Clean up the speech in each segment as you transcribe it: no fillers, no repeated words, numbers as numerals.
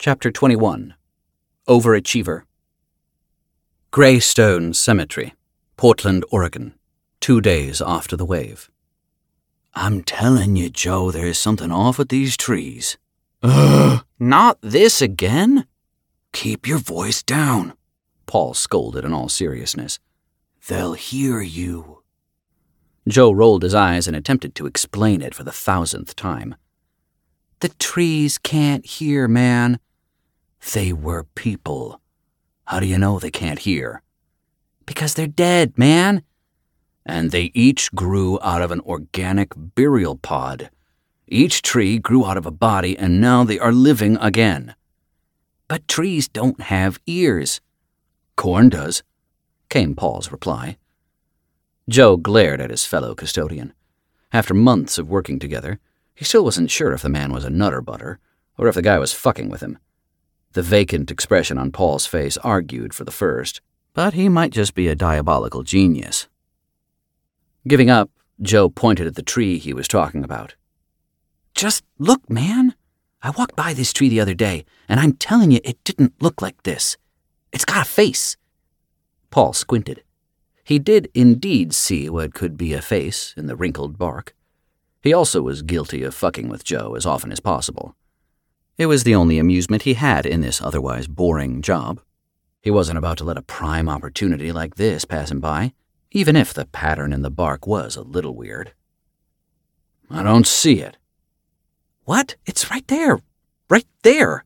Chapter 21. Overachiever. Greystone Cemetery, Portland, Oregon, 2 days after the wave. I'm telling you, Joe, there's something off with these trees. Not this again? Keep your voice down, Paul scolded in all seriousness. They'll hear you. Joe rolled his eyes and attempted to explain it for the 1,000th time. The trees can't hear, man. They were people. How do you know they can't hear? Because they're dead, man. And they each grew out of an organic burial pod. Each tree grew out of a body, and now they are living again. But trees don't have ears. Corn does, came Paul's reply. Joe glared at his fellow custodian. After months of working together, he still wasn't sure if the man was a nutter butter, or if the guy was fucking with him. The vacant expression on Paul's face argued for the first, but he might just be a diabolical genius. Giving up, Joe pointed at the tree he was talking about. Just look, man. I walked by this tree the other day, and I'm telling you it didn't look like this. It's got a face. Paul squinted. He did indeed see what could be a face in the wrinkled bark. He also was guilty of fucking with Joe as often as possible. It was the only amusement he had in this otherwise boring job. He wasn't about to let a prime opportunity like this pass him by, even if the pattern in the bark was a little weird. I don't see it. What? It's right there. Right there.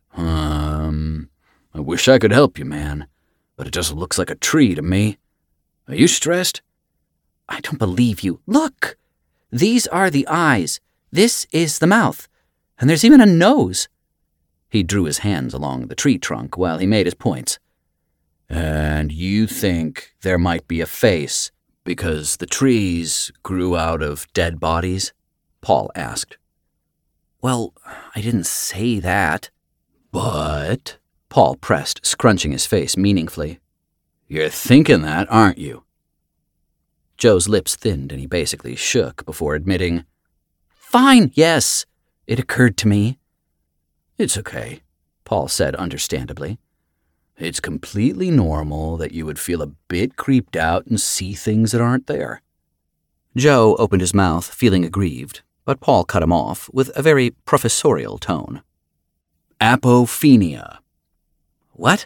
I wish I could help you, man, but it just looks like a tree to me. Are you stressed? I don't believe you. Look! These are the eyes. This is the mouth. And there's even a nose. He drew his hands along the tree trunk while he made his points. And you think there might be a face because the trees grew out of dead bodies? Paul asked. Well, I didn't say that. But, Paul pressed, scrunching his face meaningfully. You're thinking that, aren't you? Joe's lips thinned and he basically shook before admitting, Fine, yes. It occurred to me. It's okay, Paul said understandably. It's completely normal that you would feel a bit creeped out and see things that aren't there. Joe opened his mouth, feeling aggrieved, but Paul cut him off with a very professorial tone. Apophenia. What?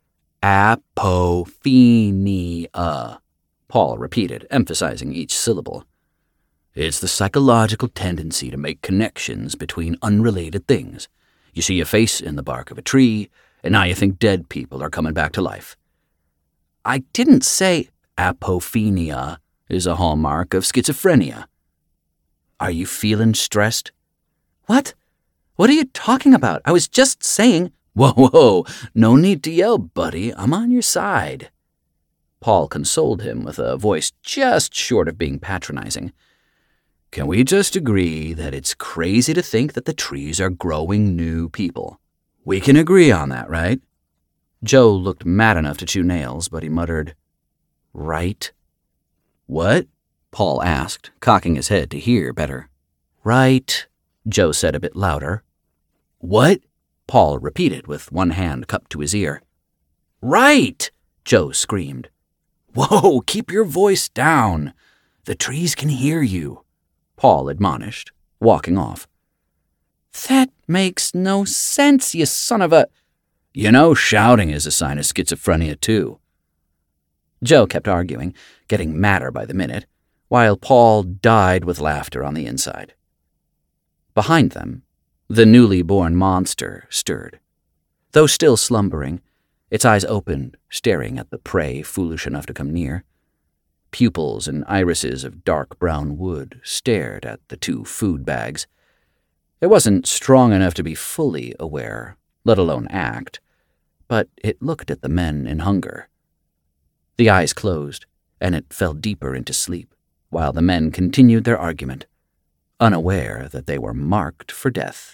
Apophenia, Paul repeated, emphasizing each syllable. It's the psychological tendency to make connections between unrelated things. You see a face in the bark of a tree, and now you think dead people are coming back to life. I didn't say... Apophenia is a hallmark of schizophrenia. Are you feeling stressed? What? What are you talking about? I was just saying... Whoa, no need to yell, buddy. I'm on your side. Paul consoled him with a voice just short of being patronizing. Can we just agree that it's crazy to think that the trees are growing new people? We can agree on that, right? Joe looked mad enough to chew nails, but he muttered, Right? What? Paul asked, cocking his head to hear better. Right, Joe said a bit louder. What? Paul repeated with one hand cupped to his ear. Right, Joe screamed. Whoa, keep your voice down. The trees can hear you, Paul admonished, walking off. That makes no sense, you son of a... You know, shouting is a sign of schizophrenia, too. Joe kept arguing, getting madder by the minute, while Paul died with laughter on the inside. Behind them, the newly born monster stirred. Though still slumbering, its eyes opened, staring at the prey foolish enough to come near. Pupils and irises of dark brown wood stared at the two food bags. It wasn't strong enough to be fully aware, let alone act, but it looked at the men in hunger. The eyes closed, and it fell deeper into sleep, while the men continued their argument, unaware that they were marked for death.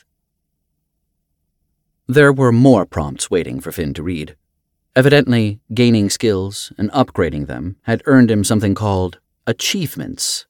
There were more prompts waiting for Finn to read. Evidently, gaining skills and upgrading them had earned him something called achievements.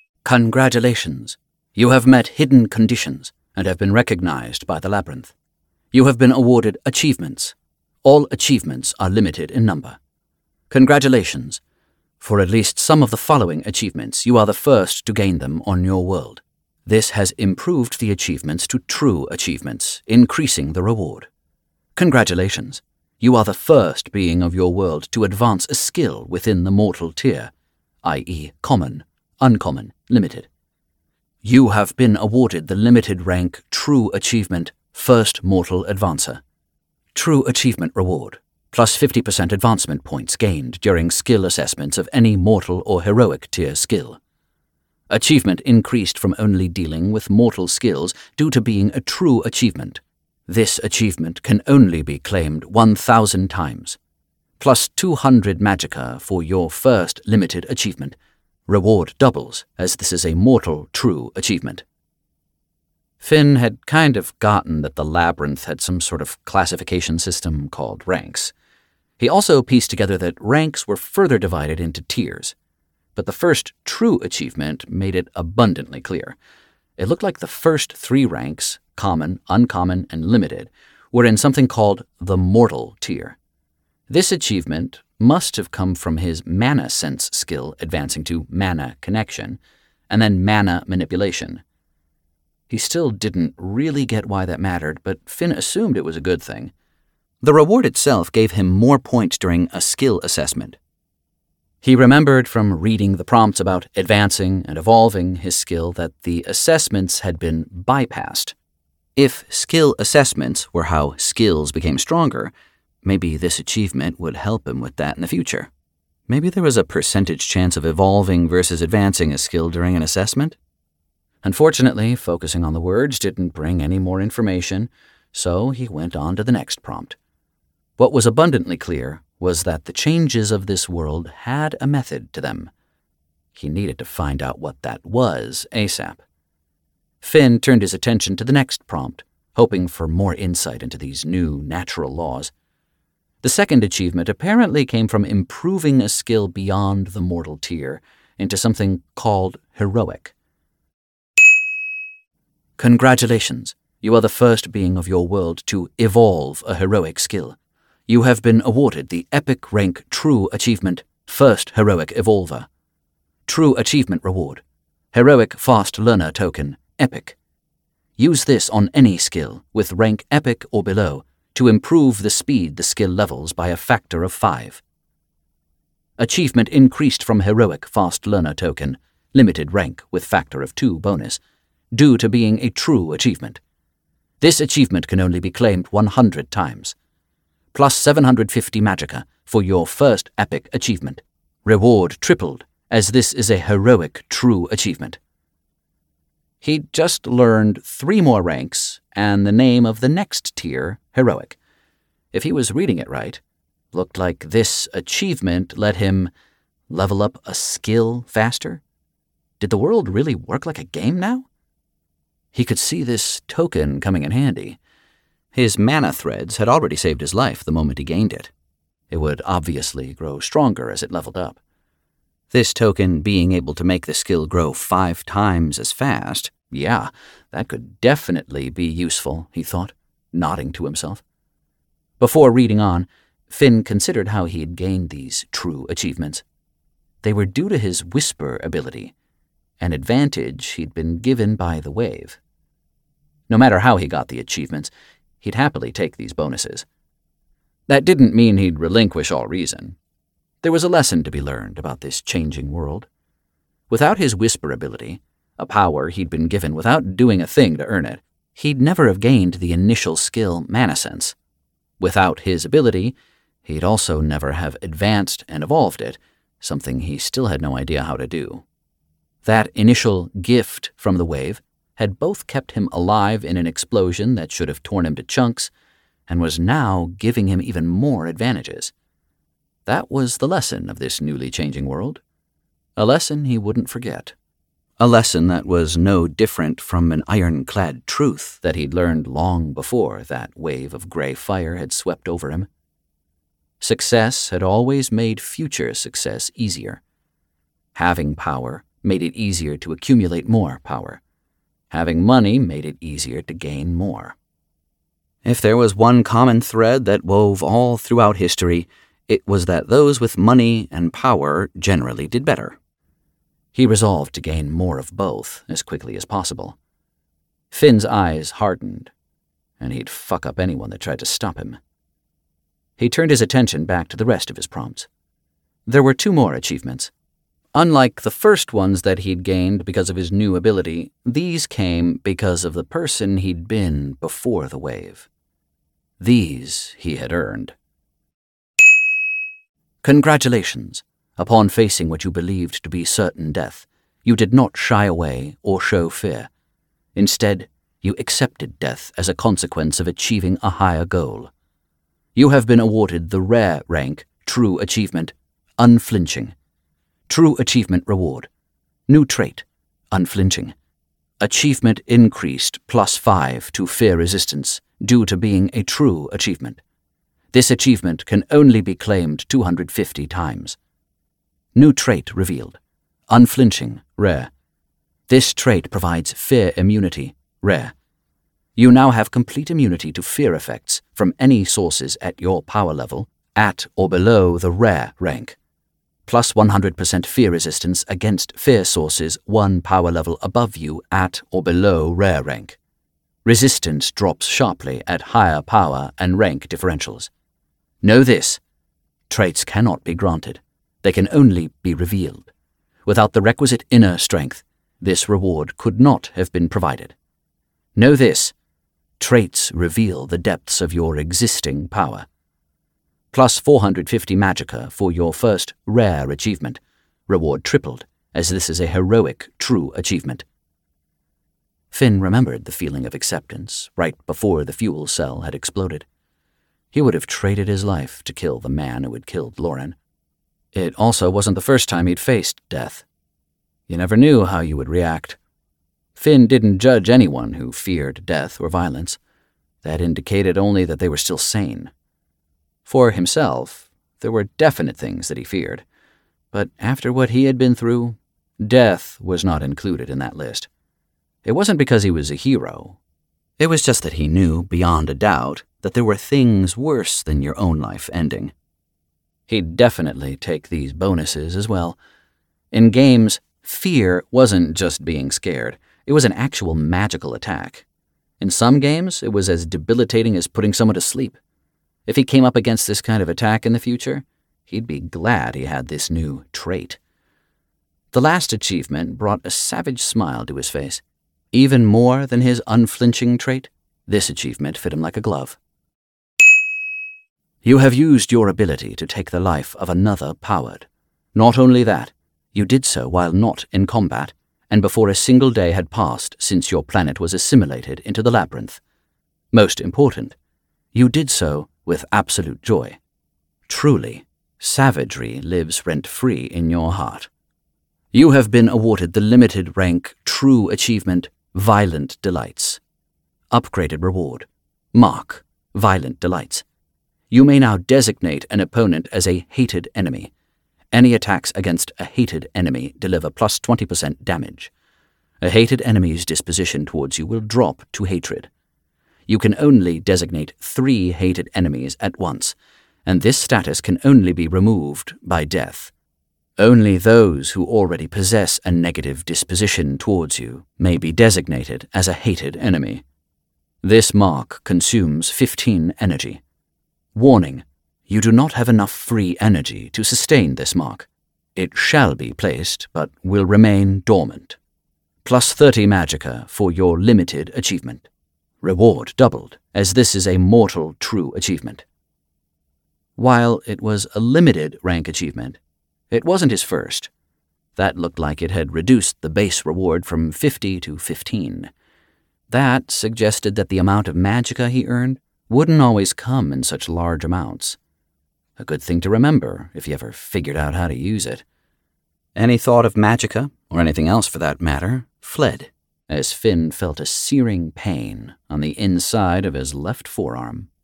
Congratulations. You have met hidden conditions and have been recognized by the Labyrinth. You have been awarded achievements. All achievements are limited in number. Congratulations. For at least some of the following achievements, you are the first to gain them on your world. This has improved the achievements to true achievements, increasing the reward. Congratulations. You are the first being of your world to advance a skill within the mortal tier, i.e. common, uncommon, limited. You have been awarded the limited rank True Achievement First Mortal Advancer. True Achievement Reward, plus 50% advancement points gained during skill assessments of any mortal or heroic tier skill. Achievement increased from only dealing with mortal skills due to being a true achievement. This achievement can only be claimed 1,000 times. Plus 200 magicka for your first limited achievement. Reward doubles, as this is a mortal true achievement. Finn had kind of gotten that the labyrinth had some sort of classification system called ranks. He also pieced together that ranks were further divided into tiers. But the first true achievement made it abundantly clear. It looked like the first 3 ranks, common, uncommon, and limited, were in something called the mortal tier. This achievement must have come from his mana sense skill advancing to mana connection, and then mana manipulation. He still didn't really get why that mattered, but Finn assumed it was a good thing. The reward itself gave him more points during a skill assessment. He remembered from reading the prompts about advancing and evolving his skill that the assessments had been bypassed. If skill assessments were how skills became stronger, maybe this achievement would help him with that in the future. Maybe there was a percentage chance of evolving versus advancing a skill during an assessment? Unfortunately, focusing on the words didn't bring any more information, so he went on to the next prompt. What was abundantly clear was that the changes of this world had a method to them. He needed to find out what that was ASAP. Finn turned his attention to the next prompt, hoping for more insight into these new natural laws. The second achievement apparently came from improving a skill beyond the mortal tier into something called heroic. Congratulations, you are the first being of your world to evolve a heroic skill. You have been awarded the Epic Rank True Achievement First Heroic Evolver. True Achievement Reward. Heroic Fast Learner Token, Epic. Use this on any skill with rank Epic or below to improve the speed the skill levels by a factor of 5. Achievement increased from Heroic Fast Learner Token, limited rank with factor of 2 bonus, due to being a true achievement. This achievement can only be claimed 100 times. Plus 750 magicka for your first epic achievement. Reward tripled, as this is a heroic true achievement. He'd just learned 3 more ranks and the name of the next tier, heroic. If he was reading it right, looked like this achievement let him level up a skill faster. Did the world really work like a game now? He could see this token coming in handy. His mana threads had already saved his life the moment he gained it. It would obviously grow stronger as it leveled up. This token being able to make the skill grow 5 times as fast, yeah, that could definitely be useful, he thought, nodding to himself. Before reading on, Finn considered how he had gained these true achievements. They were due to his whisper ability, an advantage he'd been given by the wave. No matter how he got the achievements, he'd happily take these bonuses. That didn't mean he'd relinquish all reason. There was a lesson to be learned about this changing world. Without his whisper ability, a power he'd been given without doing a thing to earn it, he'd never have gained the initial skill mana sense. Without his ability, he'd also never have advanced and evolved it, something he still had no idea how to do. That initial gift from the wave had both kept him alive in an explosion that should have torn him to chunks, and was now giving him even more advantages. That was the lesson of this newly changing world. A lesson he wouldn't forget. A lesson that was no different from an ironclad truth that he'd learned long before that wave of gray fire had swept over him. Success had always made future success easier. Having power made it easier to accumulate more power. Having money made it easier to gain more. If there was one common thread that wove all throughout history, it was that those with money and power generally did better. He resolved to gain more of both as quickly as possible. Finn's eyes hardened, and he'd fuck up anyone that tried to stop him. He turned his attention back to the rest of his prompts. There were 2 more achievements. Unlike the first ones that he'd gained because of his new ability, these came because of the person he'd been before the wave. These he had earned. Congratulations. Upon facing what you believed to be certain death, you did not shy away or show fear. Instead, you accepted death as a consequence of achieving a higher goal. You have been awarded the rare rank, True Achievement, Unflinching. True Achievement Reward. New trait, Unflinching. Achievement increased +5 to fear resistance due to being a true achievement. This achievement can only be claimed 250 times. New trait revealed, Unflinching, Rare. This trait provides fear immunity, Rare. You now have complete immunity to fear effects from any sources at your power level, at or below the Rare rank. Plus 100% fear resistance against fear sources 1 power level above you at or below Rare rank. Resistance drops sharply at higher power and rank differentials. Know this, traits cannot be granted. They can only be revealed. Without the requisite inner strength, this reward could not have been provided. Know this, traits reveal the depths of your existing power. Plus 450 magicka for your first rare achievement. Reward tripled, as this is a heroic, true achievement. Finn remembered the feeling of acceptance right before the fuel cell had exploded. He would have traded his life to kill the man who had killed Lauren. It also wasn't the first time he'd faced death. You never knew how you would react. Finn didn't judge anyone who feared death or violence. That indicated only that they were still sane. For himself, there were definite things that he feared, but after what he had been through, death was not included in that list. It wasn't because he was a hero. It was just that he knew, beyond a doubt, that there were things worse than your own life ending. He'd definitely take these bonuses as well. In games, fear wasn't just being scared. It was an actual magical attack. In some games, it was as debilitating as putting someone to sleep. If he came up against this kind of attack in the future, he'd be glad he had this new trait. The last achievement brought a savage smile to his face. Even more than his unflinching trait, this achievement fit him like a glove. You have used your ability to take the life of another powered. Not only that, you did so while not in combat, and before a single day had passed since your planet was assimilated into the labyrinth. Most important, you did so with absolute joy. Truly, savagery lives rent-free in your heart. You have been awarded the limited rank True Achievement, Violent Delights. Upgraded reward, Mark, Violent Delights. You may now designate an opponent as a hated enemy. Any attacks against a hated enemy deliver plus 20% damage. A hated enemy's disposition towards you will drop to hatred. You can only designate 3 hated enemies at once, and this status can only be removed by death. Only those who already possess a negative disposition towards you may be designated as a hated enemy. This mark consumes 15 energy. Warning, you do not have enough free energy to sustain this mark. It shall be placed, but will remain dormant. Plus 30 magicka for your limited achievement. Reward doubled, as this is a mortal true achievement. While it was a limited rank achievement, it wasn't his first. That looked like it had reduced the base reward from 50 to 15. That suggested that the amount of magicka he earned wouldn't always come in such large amounts. A good thing to remember if you ever figured out how to use it. Any thought of magicka, or anything else for that matter, fled as Finn felt a searing pain on the inside of his left forearm.